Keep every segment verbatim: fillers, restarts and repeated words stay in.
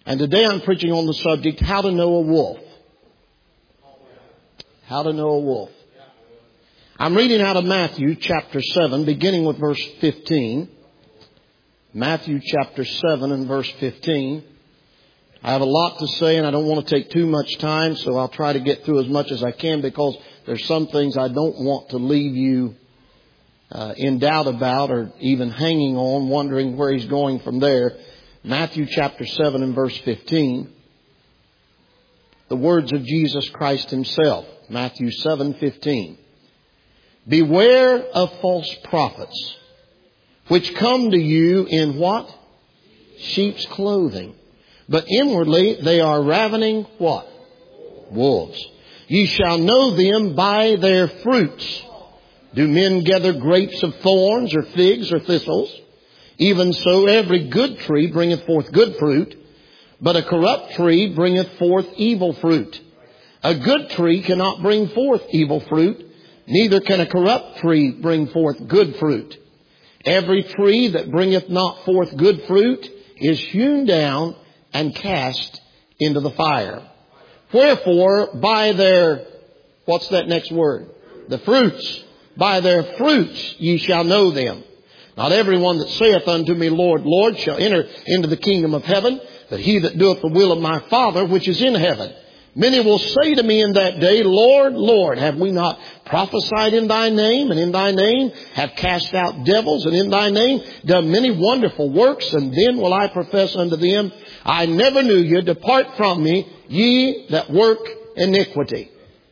And today I'm preaching on the subject, how to know a wolf. How to know a wolf. I'm reading out of Matthew chapter seven, beginning with verse fifteen. Matthew chapter seven and verse fifteen. I have a lot to say and I don't want to take too much time, so I'll try to get through as much as I can because there's some things I don't want to leave you uh, in doubt about or even hanging on, wondering where he's going from there. Matthew chapter seven and verse fifteen. The words of Jesus Christ himself. Matthew seven fifteen. Beware of false prophets, which come to you in what? Sheep's clothing. But inwardly they are ravening what? Wolves. Ye shall know them by their fruits. Do men gather grapes of thorns or figs or thistles? Even so every good tree bringeth forth good fruit, but a corrupt tree bringeth forth evil fruit. A good tree cannot bring forth evil fruit, neither can a corrupt tree bring forth good fruit. Every tree that bringeth not forth good fruit is hewn down and cast into the fire. Wherefore, by their, what's that next word? The fruits. By their fruits ye shall know them. Not everyone that saith unto me, Lord, Lord, shall enter into the kingdom of heaven, but he that doeth the will of my Father which is in heaven. Many will say to me in that day, Lord, Lord, have we not prophesied in thy name, and in thy name have cast out devils, and in thy name done many wonderful works? And then will I profess unto them, I never knew you. Depart from me, ye that work iniquity.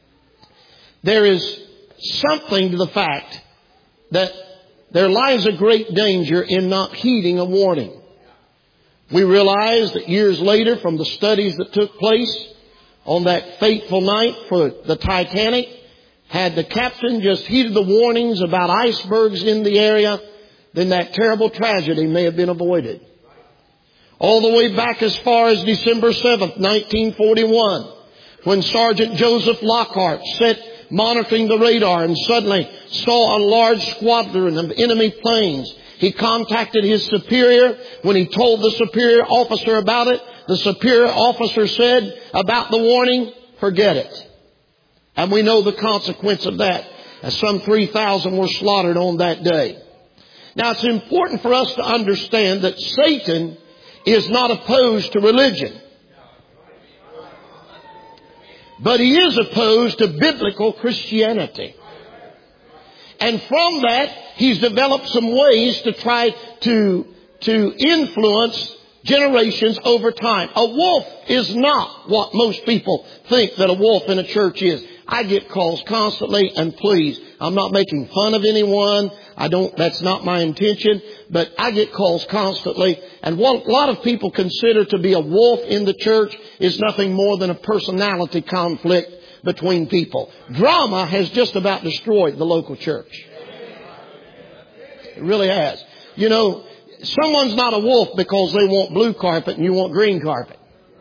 There is something to the fact that there lies a great danger in not heeding a warning. We realize that years later, from the studies that took place on that fateful night for the Titanic, had the captain just heeded the warnings about icebergs in the area, then that terrible tragedy may have been avoided. All the way back as far as December seventh, nineteen forty-one, when Sergeant Joseph Lockhart sat monitoring the radar and suddenly saw a large squadron of enemy planes. He contacted his superior. When he told the superior officer about it, the superior officer said about the warning, forget it. And we know the consequence of that, as some three thousand were slaughtered on that day. Now it's important for us to understand that Satan is not opposed to religion, but he is opposed to biblical Christianity. And from that, he's developed some ways to try to, to influence generations over time. A wolf is not what most people think that a wolf in a church is. I get calls constantly, and please, I'm not making fun of anyone. I don't, that's not my intention, but I get calls constantly. And what a lot of people consider to be a wolf in the church is nothing more than a personality conflict between people. Drama has just about destroyed the local church. It really has. You know, someone's not a wolf because they want blue carpet and you want green carpet.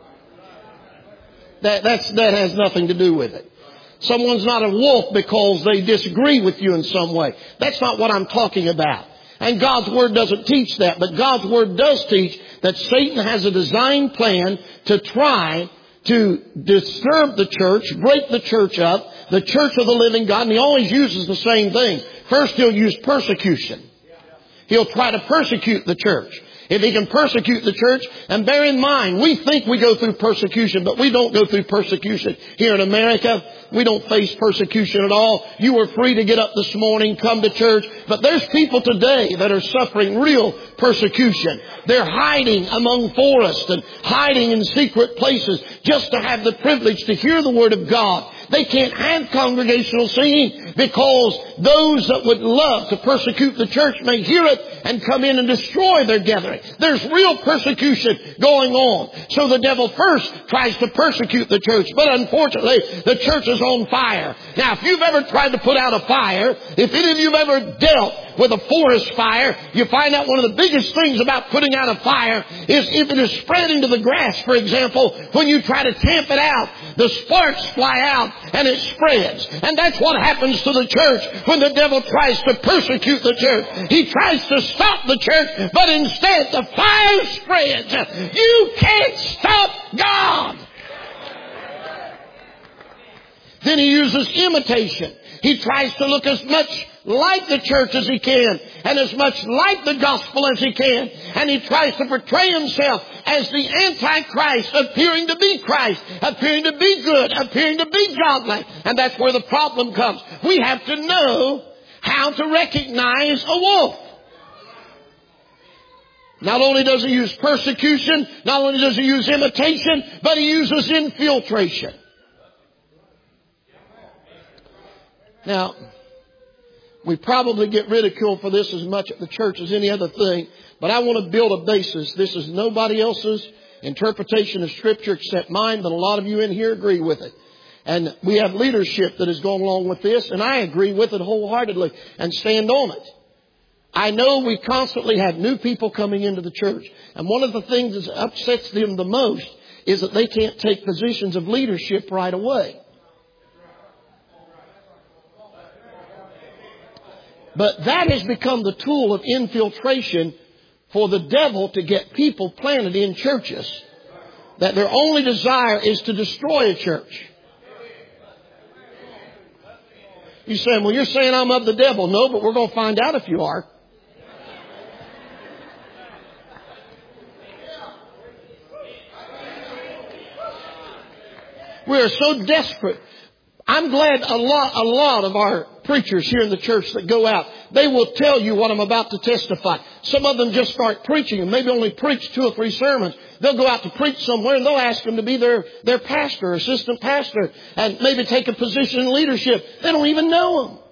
That, that's, that has nothing to do with it. Someone's not a wolf because they disagree with you in some way. That's not what I'm talking about. And God's Word doesn't teach that. But God's Word does teach that Satan has a design plan to try to disturb the church, break the church up, the church of the living God. And he always uses the same thing. First, he'll use persecution. He'll try to persecute the church. If he can persecute the church, and bear in mind, we think we go through persecution, but we don't go through persecution here in America. We don't face persecution at all. You were free to get up this morning, come to church, but there's people today that are suffering real persecution. They're hiding among forests and hiding in secret places just to have the privilege to hear the Word of God. They can't have congregational singing because those that would love to persecute the church may hear it and come in and destroy their gathering. There's real persecution going on. So the devil first tries to persecute the church, but unfortunately the church is on fire. Now, if you've ever tried to put out a fire, if any of you have ever dealt with a forest fire, you find out one of the biggest things about putting out a fire is if it is spread into the grass, for example, when you try to tamp it out, the sparks fly out and it spreads. And that's what happens to the church when the devil tries to persecute the church. He tries to stop the church, but instead the fire spreads. You can't stop God. Then he uses imitation. He tries to look as much like the church as he can and as much like the gospel as he can. And he tries to portray himself as the Antichrist, appearing to be Christ, appearing to be good, appearing to be godly. And that's where the problem comes. We have to know how to recognize a wolf. Not only does he use persecution, not only does he use imitation, but he uses infiltration. Now, we probably get ridiculed for this as much at the church as any other thing, but I want to build a basis. This is nobody else's interpretation of Scripture except mine, but a lot of you in here agree with it. And we have leadership that has gone along with this, and I agree with it wholeheartedly and stand on it. I know we constantly have new people coming into the church, and one of the things that upsets them the most is that they can't take positions of leadership right away. But that has become the tool of infiltration for the devil to get people planted in churches that their only desire is to destroy a church. You say, well, you're saying I'm of the devil. No, but we're going to find out if you are. We are so desperate. I'm glad a lot, a lot of our preachers here in the church that go out, they will tell you what I'm about to testify. Some of them just start preaching and maybe only preach two or three sermons. They'll go out to preach somewhere and they'll ask them to be their, their pastor, assistant pastor, and maybe take a position in leadership. They don't even know them.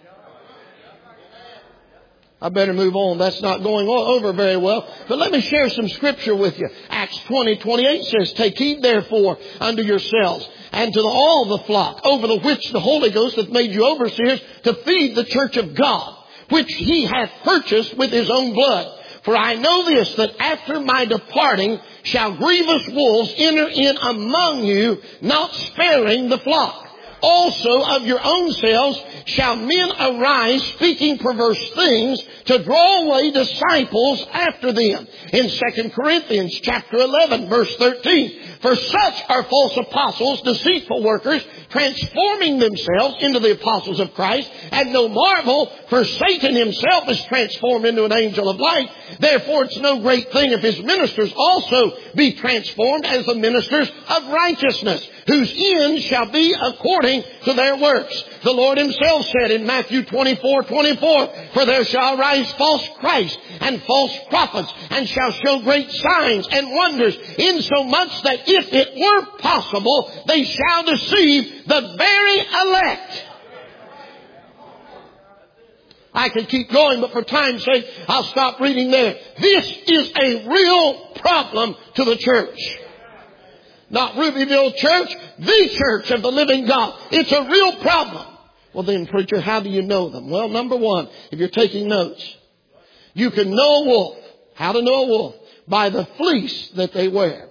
I better move on. That's not going over very well. But let me share some scripture with you. Acts twenty twenty-eight says, "Take heed therefore unto yourselves and to the, all the flock, over the which the Holy Ghost hath made you overseers, to feed the church of God, which he hath purchased with his own blood. For I know this, that after my departing shall grievous wolves enter in among you, not sparing the flock. Also of your own selves shall men arise, speaking perverse things, to draw away disciples after them." In Second Corinthians chapter eleven, verse thirteen, "For such are false apostles, deceitful workers, transforming themselves into the apostles of Christ. And no marvel, for Satan himself is transformed into an angel of light. Therefore it's no great thing if his ministers also be transformed as the ministers of righteousness, whose end shall be according to their works. The Lord himself said in Matthew twenty-four twenty-four, "For there shall rise false Christs and false prophets, and shall show great signs and wonders, insomuch that if it were possible, they shall deceive the very elect." I could keep going, but for time's sake, I'll stop reading there. This is a real problem to the church. Not Rubyville Church, the church of the living God. It's a real problem. Well then, preacher, how do you know them? Well, number one, if you're taking notes, you can know a wolf. How to know a wolf? By the fleece that they wear.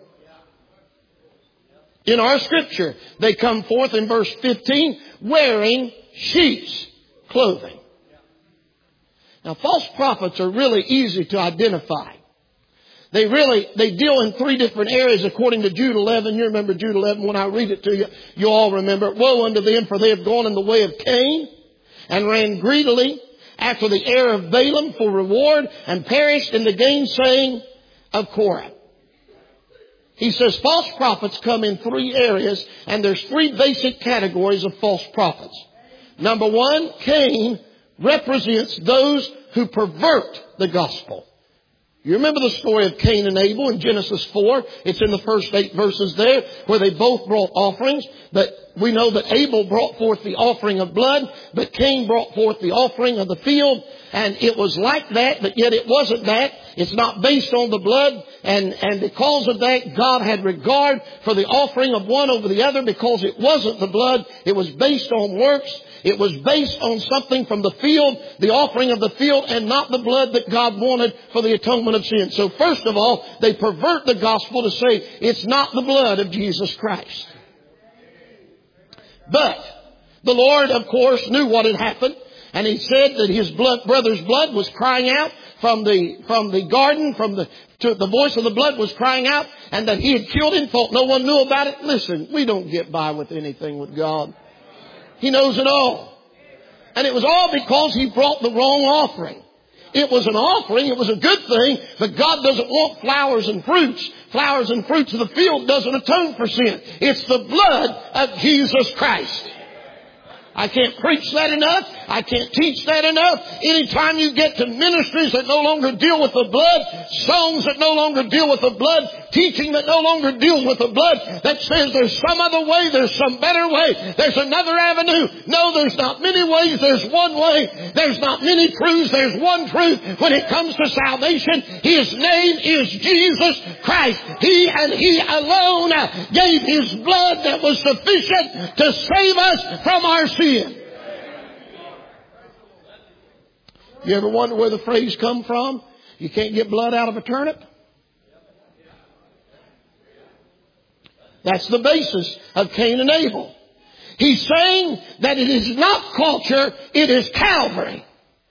In our scripture, they come forth in verse fifteen, wearing sheep's clothing. Now, false prophets are really easy to identify. They really, they deal in three different areas according to Jude eleven. You remember Jude eleven. When I read it to you, you all remember. "Woe unto them, for they have gone in the way of Cain, and ran greedily after the heir of Balaam for reward, and perished in the gainsaying of Korah." He says false prophets come in three areas, and there's three basic categories of false prophets. Number one, Cain represents those who pervert the gospel. You remember the story of Cain and Abel in Genesis four? It's in the first eight verses there, where they both brought offerings. But we know that Abel brought forth the offering of blood, but Cain brought forth the offering of the field. And it was like that, but yet it wasn't that. It's not based on the blood. And, and because of that, God had regard for the offering of one over the other because it wasn't the blood. It was based on works. It was based on something from the field, the offering of the field, and not the blood that God wanted for the atonement of sin. So first of all, they pervert the gospel to say it's not the blood of Jesus Christ. But the Lord, of course, knew what had happened. And He said that His blood, brother's blood was crying out from the, from the garden, from the, to the voice of the blood was crying out, and that he had killed him, thought no one knew about it. Listen, we don't get by with anything with God. He knows it all. And it was all because he brought the wrong offering. It was an offering. It was a good thing. But God doesn't want flowers and fruits. Flowers and fruits of the field doesn't atone for sin. It's the blood of Jesus Christ. I can't preach that enough. I can't teach that enough. Anytime you get to ministries that no longer deal with the blood, songs that no longer deal with the blood, teaching that no longer deals with the blood, that says there's some other way, there's some better way, there's another avenue. No, there's not many ways, there's one way. There's not many truths, there's one truth when it comes to salvation. His name is Jesus Christ. He and He alone gave His blood that was sufficient to save us from our sin. You ever wonder where the phrase come from? You can't get blood out of a turnip? That's the basis of Cain and Abel. He's saying that it is not culture, it is Calvary.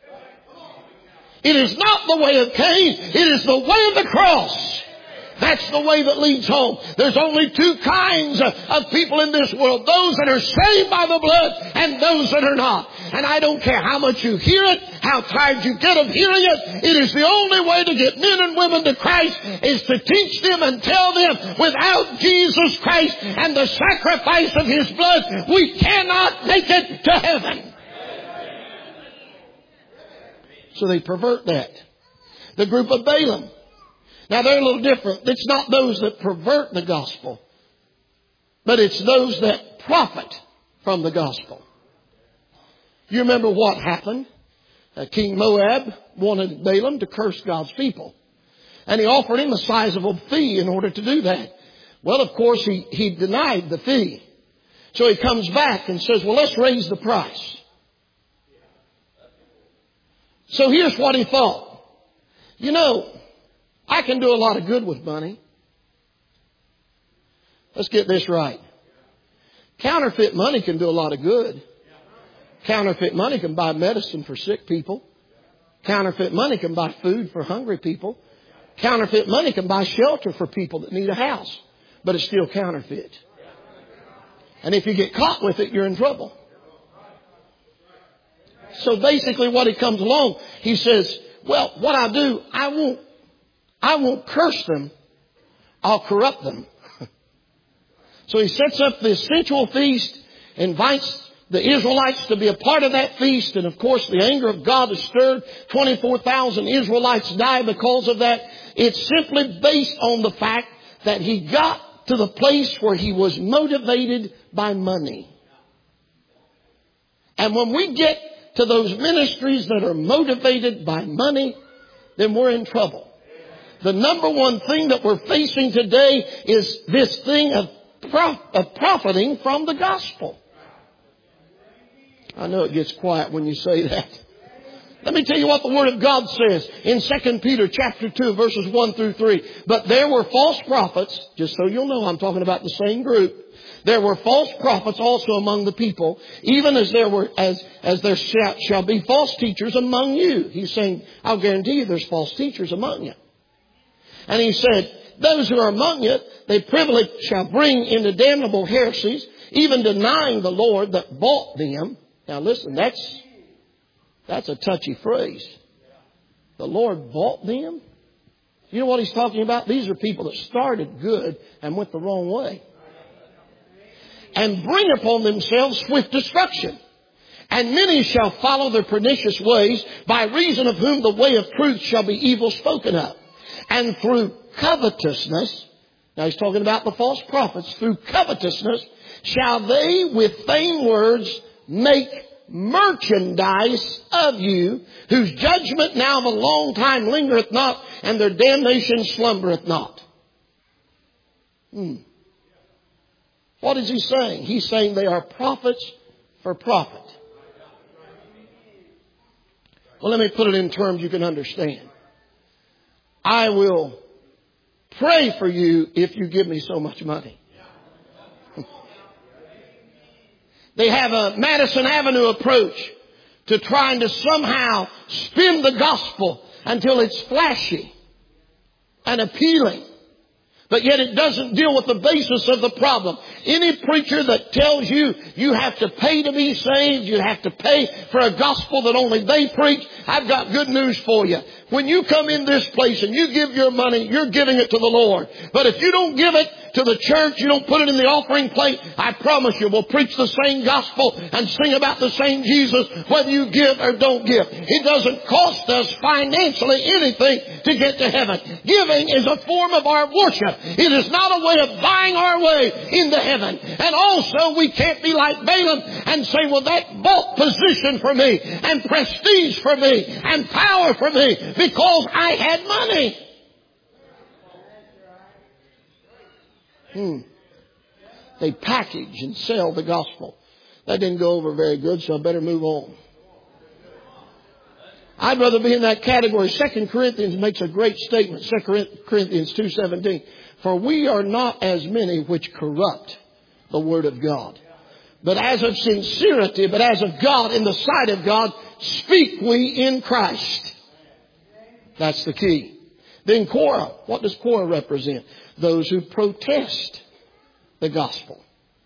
It is not the way of Cain, it is the way of the cross. That's the way that leads home. There's only two kinds of people in this world. Those that are saved by the blood and those that are not. And I don't care how much you hear it, how tired you get of hearing it. It is the only way to get men and women to Christ is to teach them and tell them without Jesus Christ and the sacrifice of His blood, we cannot make it to heaven. So they pervert that. The group of Balaam. Now they're a little different. It's not those that pervert the gospel, but it's those that profit from the gospel. You remember what happened? Uh, King Moab wanted Balaam to curse God's people. And he offered him a sizable fee in order to do that. Well, of course, he, he denied the fee. So he comes back and says, well, let's raise the price. So here's what he thought. You know, I can do a lot of good with money. Let's get this right. Counterfeit money can do a lot of good. Counterfeit money can buy medicine for sick people. Counterfeit money can buy food for hungry people. Counterfeit money can buy shelter for people that need a house. But it's still counterfeit. And if you get caught with it, you're in trouble. So basically what he comes along, he says, well, what I do, I won't I won't curse them. I'll corrupt them. So he sets up this sensual feast, invites the Israelites to be a part of that feast. And of course, the anger of God is stirred. twenty-four thousand Israelites die because of that. It's simply based on the fact that he got to the place where he was motivated by money. And when we get to those ministries that are motivated by money, then we're in trouble. The number one thing that we're facing today is this thing of, prof- of profiting from the gospel. I know it gets quiet when you say that. Let me tell you what the Word of God says in Second Peter chapter two, verses one through three. But there were false prophets, just so you'll know I'm talking about the same group. There were false prophets also among the people, even as there were as as there shall, shall be false teachers among you. He's saying, I'll guarantee you there's false teachers among you. And he said, those who are among you, they privily shall bring into damnable heresies, even denying the Lord that bought them. Now listen, that's that's a touchy phrase. The Lord bought them? You know what he's talking about? These are people that started good and went the wrong way. And bring upon themselves swift destruction. And many shall follow their pernicious ways, by reason of whom the way of truth shall be evil spoken of. And through covetousness, now he's talking about the false prophets, through covetousness shall they with vain words make merchandise of you, whose judgment now of a long time lingereth not, and their damnation slumbereth not. Hmm. What is he saying? He's saying they are prophets for profit. Well, let me put it in terms you can understand. I will pray for you if you give me so much money. They have a Madison Avenue approach to trying to somehow spin the gospel until it's flashy and appealing. But yet it doesn't deal with the basis of the problem. Any preacher that tells you you have to pay to be saved, you have to pay for a gospel that only they preach, I've got good news for you. When you come in this place and you give your money, you're giving it to the Lord. But if you don't give it to the church, you don't put it in the offering plate, I promise you we'll preach the same gospel and sing about the same Jesus whether you give or don't give. It doesn't cost us financially anything to get to heaven. Giving is a form of our worship. It is not a way of buying our way into heaven. And also we can't be like Balaam and say, well, that bought position for me and prestige for me and power for me because I had money. Hmm. They package and sell the gospel. That didn't go over very good, so I better move on. I'd rather be in that category. Second Corinthians makes a great statement. Second Corinthians two seventeen. For we are not as many which corrupt the word of God, but as of sincerity, but as of God, in the sight of God, speak we in Christ. That's the key. Then Korah. What does Korah represent? Those who protest the gospel.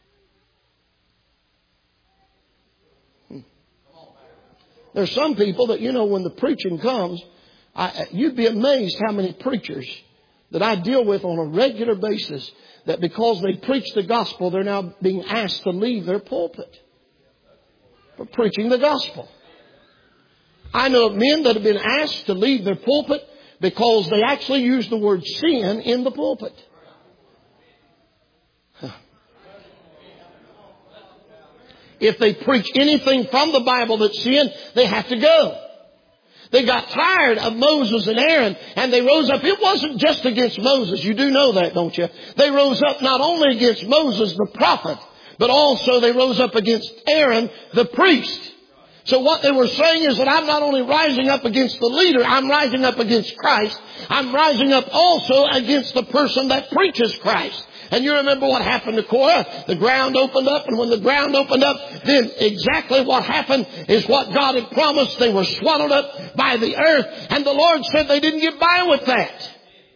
Hmm. There's some people that, you know, when the preaching comes, I, you'd be amazed how many preachers that I deal with on a regular basis that because they preach the gospel, they're now being asked to leave their pulpit for preaching the gospel. I know of men that have been asked to leave their pulpit because they actually use the word sin in the pulpit. Huh. If they preach anything from the Bible that's sin, they have to go. They got tired of Moses and Aaron and they rose up. It wasn't just against Moses. You do know that, don't you? They rose up not only against Moses, the prophet, but also they rose up against Aaron, the priest. So what they were saying is that I'm not only rising up against the leader, I'm rising up against Christ. I'm rising up also against the person that preaches Christ. And you remember what happened to Korah? The ground opened up, and when the ground opened up, then exactly what happened is what God had promised. They were swallowed up by the earth, and the Lord said they didn't get by with that.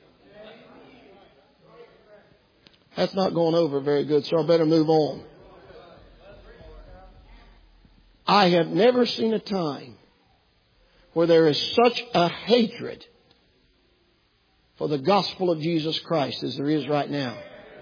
That's not going over very good, so I better move on. I have never seen a time where there is such a hatred for the gospel of Jesus Christ as there is right now.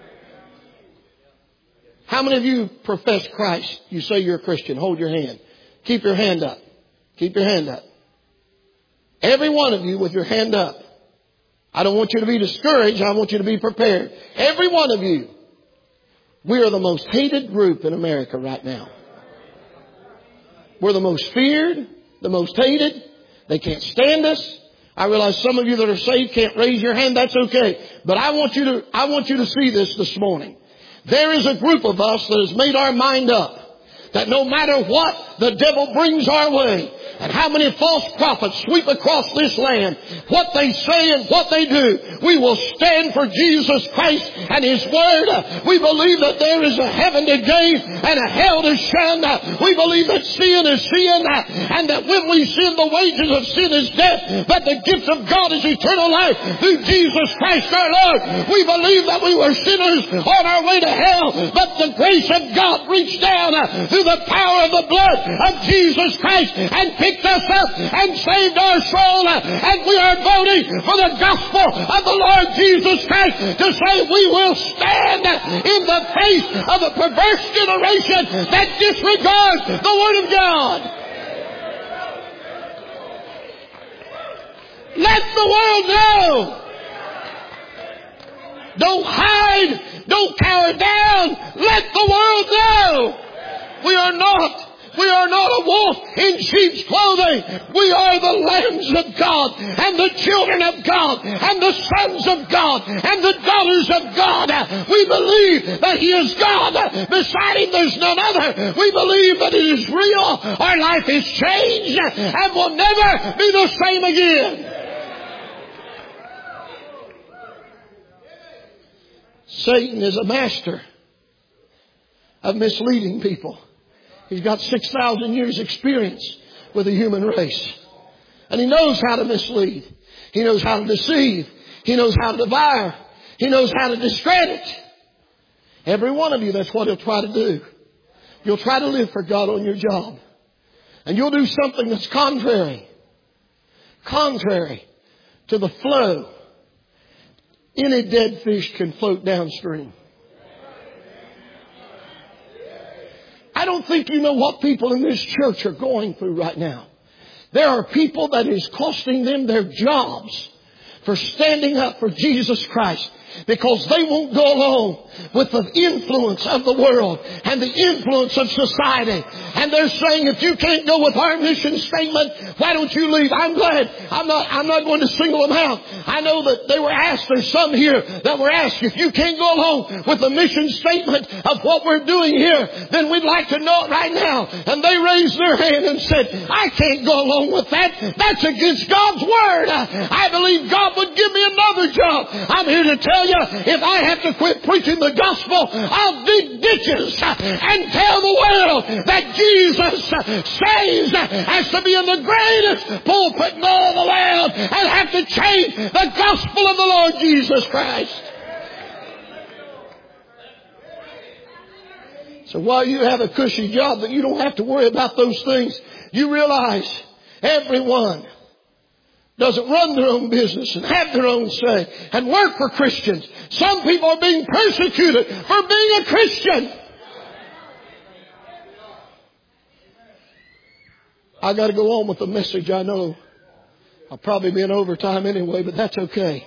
How many of you profess Christ? You say you're a Christian. Hold your hand. Keep your hand up. Keep your hand up. Every one of you with your hand up. I don't want you to be discouraged. I want you to be prepared. Every one of you. We are the most hated group in America right now. We're the most feared, the most hated. They can't stand us. I realize some of you that are saved can't raise your hand. That's okay. But I want you to, I want you to see this this morning. There is a group of us that has made our mind up that no matter what the devil brings our way, and how many false prophets sweep across this land, what they say and what they do, we will stand for Jesus Christ and His Word. We believe that there is a heaven to gain and a hell to shun. We believe that sin is sin, and that when we sin, the wages of sin is death, but the gift of God is eternal life through Jesus Christ our Lord. We believe that we were sinners on our way to hell, but the grace of God reached down through the power of the blood of Jesus Christ and picked us up and saved our soul, and we are voting for the gospel of the Lord Jesus Christ to say we will stand in the face of a perverse generation that disregards the Word of God. Let the world know. Don't hide. Don't cower down. Let the world know. We are not We are not a wolf in sheep's clothing. We are the lambs of God and the children of God and the sons of God and the daughters of God. We believe that He is God. Beside Him there's none other. We believe that it is real. Our life is changed and will never be the same again. Satan is a master of misleading people. He's got six thousand years experience with the human race. And he knows how to mislead. He knows how to deceive. He knows how to devour. He knows how to discredit. Every one of you, that's what he'll try to do. You'll try to live for God on your job. And you'll do something that's contrary. Contrary to the flow. Any dead fish can float downstream. I don't think you know what people in this church are going through right now. There are people that is costing them their jobs for standing up for Jesus Christ. Because they won't go along with the influence of the world and the influence of society. And they're saying, if you can't go with our mission statement, why don't you leave? I'm glad. I'm not, I'm not going to single them out. I know that they were asked, there's some here that were asked, if you can't go along with the mission statement of what we're doing here, then we'd like to know it right now. And they raised their hand and said, I can't go along with that. That's against God's word. I believe God would give me another job. I'm here to tell you, if I have to quit preaching the gospel, I'll dig ditches and tell the world that Jesus saves has to be in the greatest pulpit in all the world and have to change the gospel of the Lord Jesus Christ. So while you have a cushy job that you don't have to worry about those things, you realize everyone doesn't run their own business and have their own say and work for Christians. Some people are being persecuted for being a Christian. I got to go on with the message. I know I'll probably be in overtime anyway, but that's okay.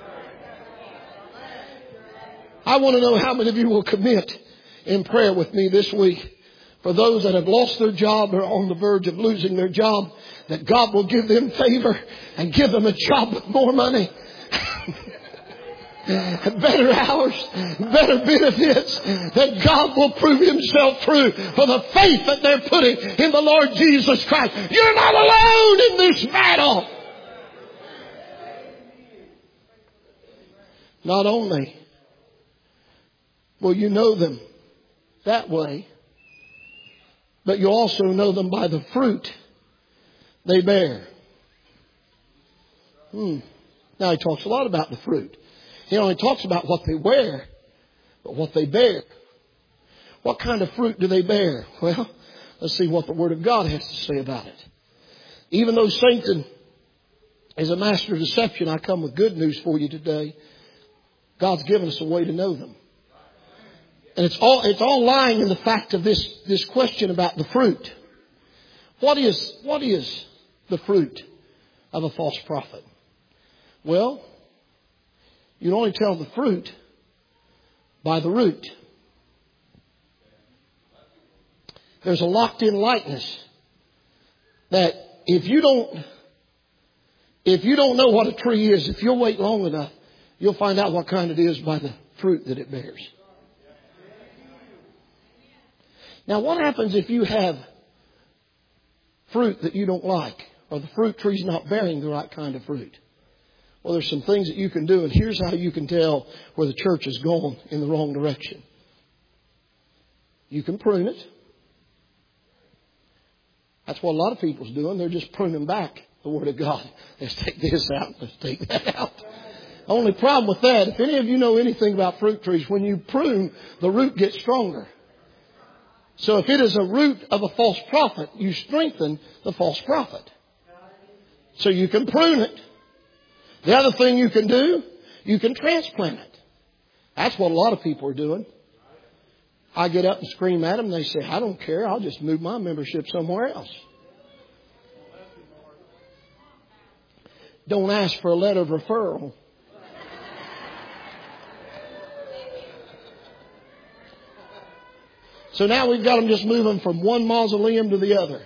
I want to know how many of you will commit in prayer with me this week for those that have lost their job or are on the verge of losing their job, that God will give them favor and give them a job with more money, better hours, better benefits, that God will prove Himself true for the faith that they're putting in the Lord Jesus Christ. You're not alone in this battle. Not only will you know them that way, but you also know them by the fruit they bear. Hmm. Now he talks a lot about the fruit. He only talks about what they wear, but what they bear. What kind of fruit do they bear? Well, let's see what the Word of God has to say about it. Even though Satan is a master of deception, I come with good news for you today. God's given us a way to know them. And it's all, it's all lying in the fact of this, this question about the fruit. What is, what is the fruit of a false prophet? Well, you can only tell the fruit by the root. There's a locked-in lightness that if you don't, if you don't know what a tree is, if you'll wait long enough, you'll find out what kind it is by the fruit that it bears. Now, what happens if you have fruit that you don't like, or the fruit tree's not bearing the right kind of fruit? Well, there's some things that you can do, and here's how you can tell where the church is going in the wrong direction. You can prune it. That's what a lot of people's doing. They're just pruning back the Word of God. Let's take this out. Let's take that out. Only problem with that, if any of you know anything about fruit trees, when you prune, the root gets stronger. So if it is a root of a false prophet, you strengthen the false prophet. So you can prune it. The other thing you can do, you can transplant it. That's what a lot of people are doing. I get up and scream at them. They say, I don't care. I'll just move my membership somewhere else. Don't ask for a letter of referral. So now we've got them just moving from one mausoleum to the other.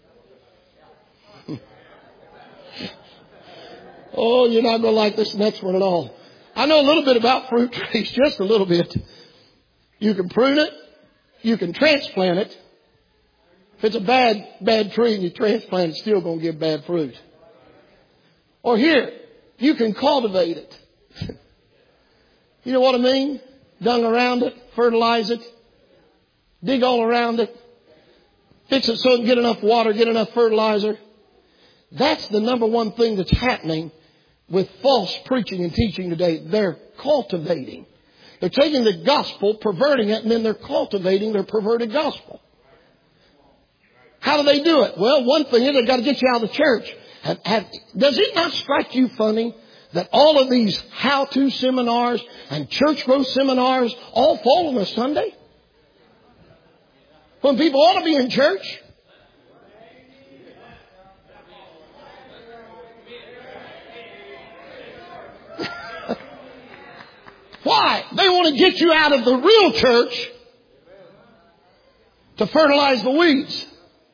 Oh, you're not going to like this next one at all. I know a little bit about fruit trees, just a little bit. You can prune it. You can transplant it. If it's a bad, bad tree and you transplant it, it's still going to give bad fruit. Or here, you can cultivate it. You know what I mean? Dung around it, fertilize it, dig all around it, fix it so it can get enough water, get enough fertilizer. That's the number one thing that's happening with false preaching and teaching today. They're cultivating. They're taking the gospel, perverting it, and then they're cultivating their perverted gospel. How do they do it? Well, one thing is they've got to get you out of the church. Have, have, does it not strike you funny that all of these how-to seminars and church growth seminars all fall on a Sunday? When people ought to be in church. Why? They want to get you out of the real church to fertilize the weeds.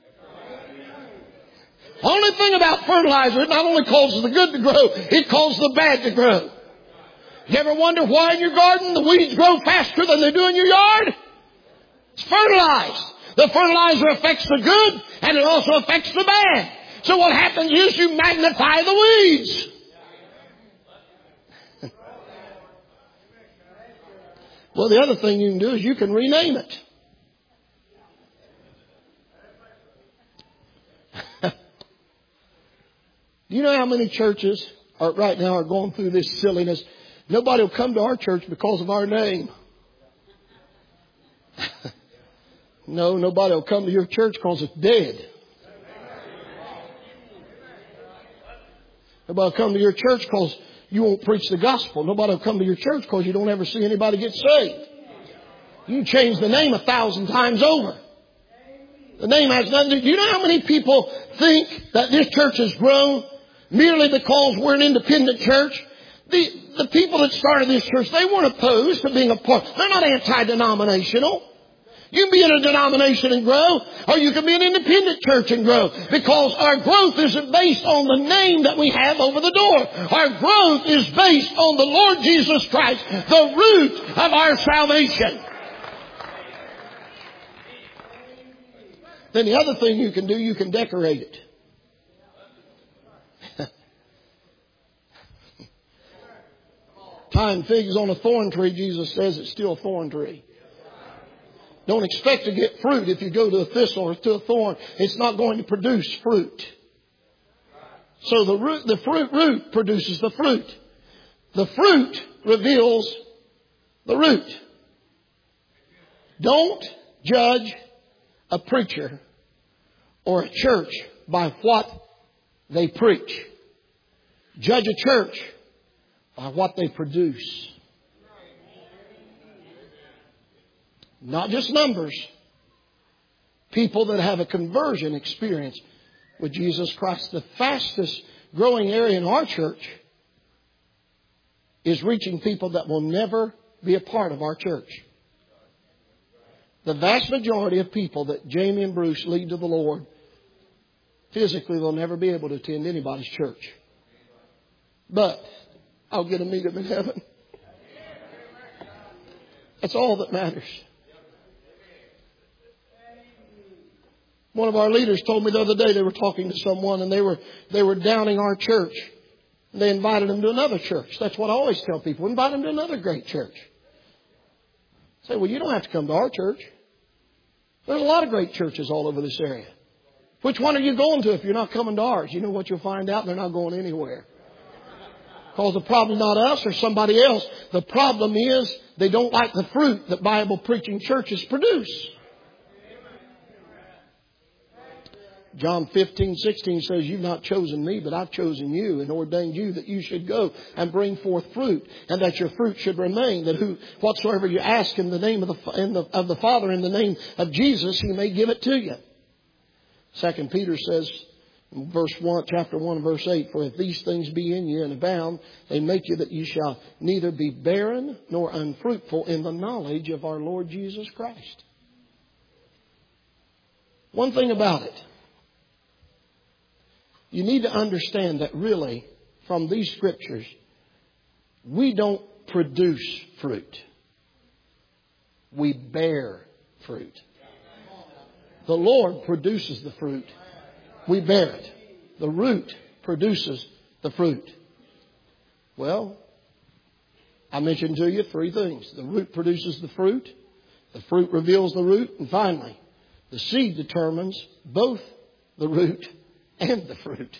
Only thing about fertilizer, it not only causes the good to grow, it causes the bad to grow. You ever wonder why in your garden the weeds grow faster than they do in your yard? It's fertilized. The fertilizer affects the good and it also affects the bad. So what happens is you magnify the weeds. Well, the other thing you can do is you can rename it. Do you know how many churches are right now are going through this silliness? Nobody will come to our church because of our name. No, nobody will come to your church because it's dead. Nobody will come to your church because you won't preach the gospel. Nobody will come to your church because you don't ever see anybody get saved. You can change the name a thousand times over. The name has nothing to do. You know how many people think that this church has grown merely because we're an independent church? The, the people that started this church, they weren't opposed to being a part. They're not anti-denominational. You can be in a denomination and grow, or you can be an independent church and grow. Because our growth isn't based on the name that we have over the door. Our growth is based on the Lord Jesus Christ, the root of our salvation. Then the other thing you can do, you can decorate it. Tying figs on a thorn tree, Jesus says it's still a thorn tree. Don't expect to get fruit if you go to a thistle or to a thorn. It's not going to produce fruit. So the root, the fruit root produces the fruit. The fruit reveals the root. Don't judge a preacher or a church by what they preach. Judge a church by what they produce. Not just numbers. People that have a conversion experience with Jesus Christ. The fastest growing area in our church is reaching people that will never be a part of our church. The vast majority of people that Jamie and Bruce lead to the Lord, physically they'll never be able to attend anybody's church. But I'll get to meet them in heaven. That's all that matters. One of our leaders told me the other day they were talking to someone and they were they were downing our church. They invited them to another church. That's what I always tell people. Invite them to another great church. Say, well, you don't have to come to our church. There's a lot of great churches all over this area. Which one are you going to if you're not coming to ours? You know what you'll find out? They're not going anywhere. Because the problem is not us or somebody else. The problem is they don't like the fruit that Bible preaching churches produce. John fifteen, sixteen says, you've not chosen me, but I've chosen you and ordained you that you should go and bring forth fruit, and that your fruit should remain, that who, whatsoever you ask in the name of the, in the, of the Father, in the name of Jesus, He may give it to you. Second Peter says, in verse one, chapter one, verse eight, for if these things be in you and abound, they make you that you shall neither be barren nor unfruitful in the knowledge of our Lord Jesus Christ. One thing about it, you need to understand that really, from these scriptures, we don't produce fruit. We bear fruit. The Lord produces the fruit. We bear it. The root produces the fruit. Well, I mentioned to you three things. The root produces the fruit. The fruit reveals the root. And finally, the seed determines both the root and the fruit.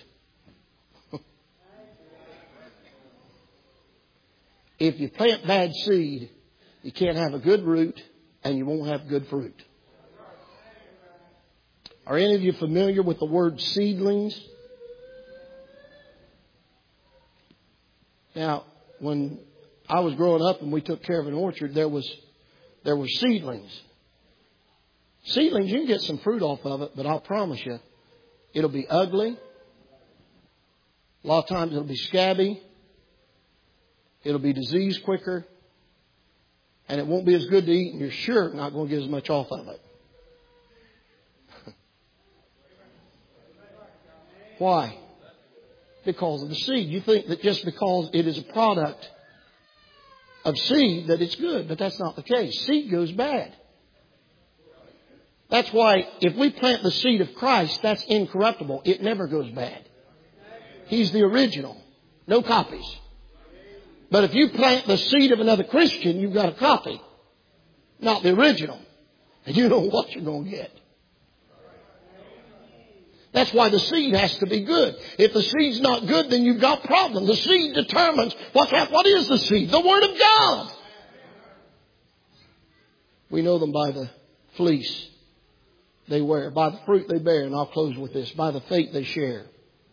If you plant bad seed, you can't have a good root and you won't have good fruit. Are any of you familiar with the word seedlings? Now, when I was growing up and we took care of an orchard, there was there were seedlings. Seedlings, you can get some fruit off of it, but I'll promise you, it'll be ugly. A lot of times it'll be scabby. It'll be diseased quicker. And it won't be as good to eat, and you're sure not going to get as much off of it. Why? Because of the seed. You think that just because it is a product of seed that it's good, but that's not the case. Seed goes bad. That's why if we plant the seed of Christ, that's incorruptible. It never goes bad. He's the original. No copies. But if you plant the seed of another Christian, you've got a copy. Not the original. And you know what you're going to get. That's why the seed has to be good. If the seed's not good, then you've got problems. The seed determines what, what is the seed? The Word of God. We know them by the fleece they wear, by the fruit they bear. And I'll close with this. By the faith they share.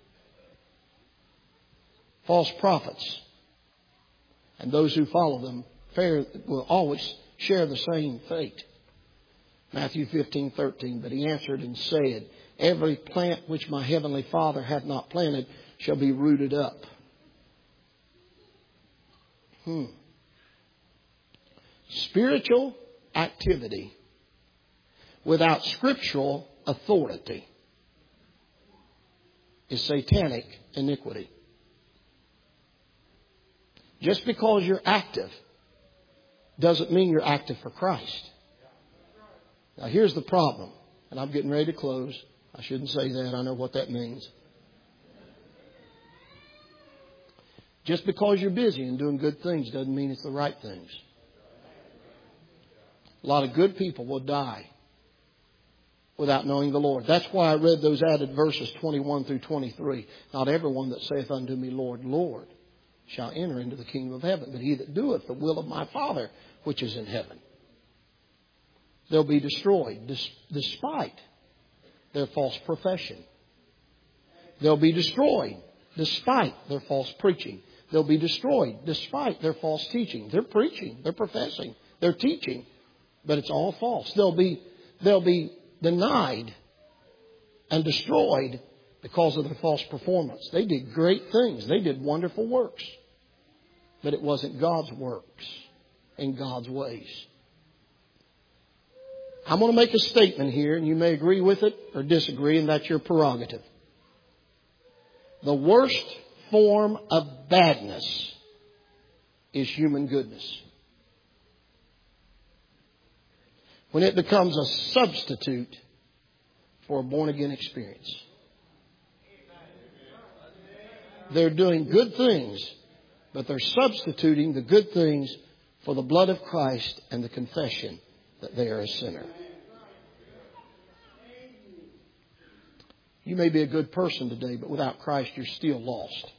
False prophets and those who follow them fair, will always share the same fate. Matthew fifteen thirteen. But he answered and said, every plant which my heavenly Father hath not planted shall be rooted up. Hmm. Spiritual activity without scriptural authority is satanic iniquity. Just because you're active doesn't mean you're active for Christ. Now here's the problem, and I'm getting ready to close. I shouldn't say that. I know what that means. Just because you're busy and doing good things doesn't mean it's the right things. A lot of good people will die without knowing the Lord. That's why I read those added verses twenty-one through twenty-three. Not everyone that saith unto me, Lord, Lord, shall enter into the kingdom of heaven, but he that doeth the will of my Father which is in heaven. They'll be destroyed despite their false profession. They'll be destroyed despite their false preaching. They'll be destroyed despite their false teaching. They're preaching, they're professing, they're teaching, but it's all false. They'll be, they'll be denied and destroyed because of their false performance. They did great things. They did wonderful works. But it wasn't God's works in God's ways. I'm going to make a statement here, and you may agree with it or disagree, and that's your prerogative. The worst form of badness is human goodness. When it becomes a substitute for a born-again experience. They're doing good things, but they're substituting the good things for the blood of Christ and the confession that they are a sinner. You may be a good person today, but without Christ, you're still lost.